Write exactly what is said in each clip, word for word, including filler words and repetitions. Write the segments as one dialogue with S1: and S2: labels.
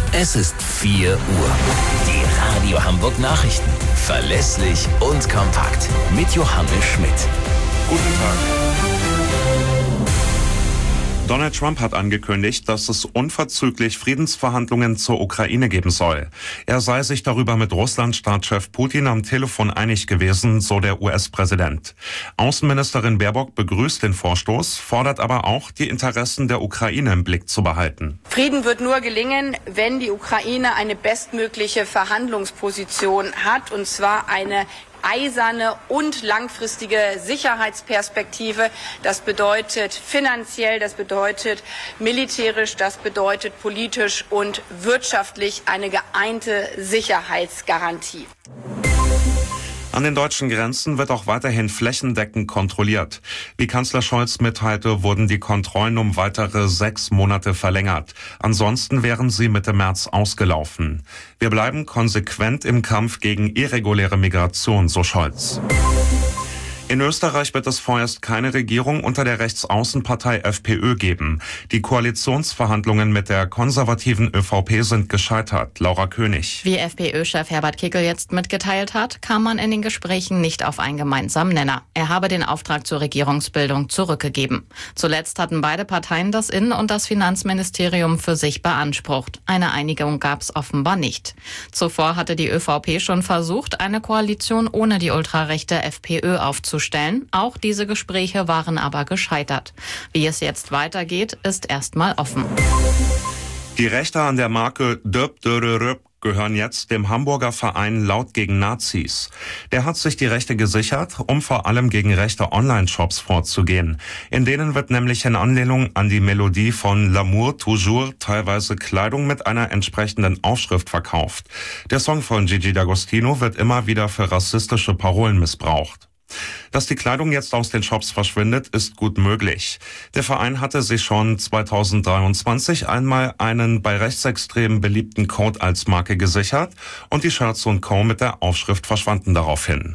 S1: Es ist vier Uhr. Die Radio Hamburg Nachrichten. Verlässlich und kompakt. Mit Johannes Schmidt.
S2: Guten Tag. Donald Trump hat angekündigt, dass es unverzüglich Friedensverhandlungen zur Ukraine geben soll. Er sei sich darüber mit Russland-Staatschef Putin am Telefon einig gewesen, so der U S-Präsident. Außenministerin Baerbock begrüßt den Vorstoß, fordert aber auch, die Interessen der Ukraine im Blick zu behalten.
S3: Frieden wird nur gelingen, wenn die Ukraine eine bestmögliche Verhandlungsposition hat, und zwar eine eiserne und langfristige Sicherheitsperspektive. Das bedeutet finanziell, das bedeutet militärisch, das bedeutet politisch und wirtschaftlich eine geeinte Sicherheitsgarantie.
S2: An den deutschen Grenzen wird auch weiterhin flächendeckend kontrolliert. Wie Kanzler Scholz mitteilte, wurden die Kontrollen um weitere sechs Monate verlängert. Ansonsten wären sie Mitte März ausgelaufen. Wir bleiben konsequent im Kampf gegen irreguläre Migration, so Scholz. In Österreich wird es vorerst keine Regierung unter der Rechtsaußenpartei FPÖ geben. Die Koalitionsverhandlungen mit der konservativen ÖVP sind gescheitert. Laura König.
S4: Wie FPÖ-Chef Herbert Kickl jetzt mitgeteilt hat, kam man in den Gesprächen nicht auf einen gemeinsamen Nenner. Er habe den Auftrag zur Regierungsbildung zurückgegeben. Zuletzt hatten beide Parteien das Innen- und das Finanzministerium für sich beansprucht. Eine Einigung gab es offenbar nicht. Zuvor hatte die ÖVP schon versucht, eine Koalition ohne die ultrarechte FPÖ aufzustellen. Auch diese Gespräche waren aber gescheitert. Wie es jetzt weitergeht, ist erstmal offen.
S2: Die Rechte an der Marke Döp Dörröp gehören jetzt dem Hamburger Verein Laut gegen Nazis. Der hat sich die Rechte gesichert, um vor allem gegen rechte Online-Shops vorzugehen. In denen wird nämlich in Anlehnung an die Melodie von L'amour toujours teilweise Kleidung mit einer entsprechenden Aufschrift verkauft. Der Song von Gigi D'Agostino wird immer wieder für rassistische Parolen missbraucht. Dass die Kleidung jetzt aus den Shops verschwindet, ist gut möglich. Der Verein hatte sich schon zweitausenddreiundzwanzig einmal einen bei Rechtsextremen beliebten Code als Marke gesichert und die Shirts und Co. mit der Aufschrift verschwanden daraufhin.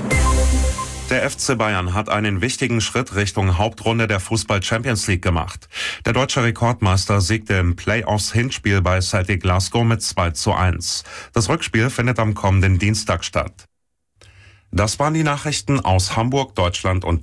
S2: Der F C Bayern hat einen wichtigen Schritt Richtung Hauptrunde der Fußball-Champions League gemacht. Der deutsche Rekordmeister siegte im Playoffs-Hinspiel bei Celtic Glasgow mit zwei zu eins. Das Rückspiel findet am kommenden Dienstag statt. Das waren die Nachrichten aus Hamburg, Deutschland und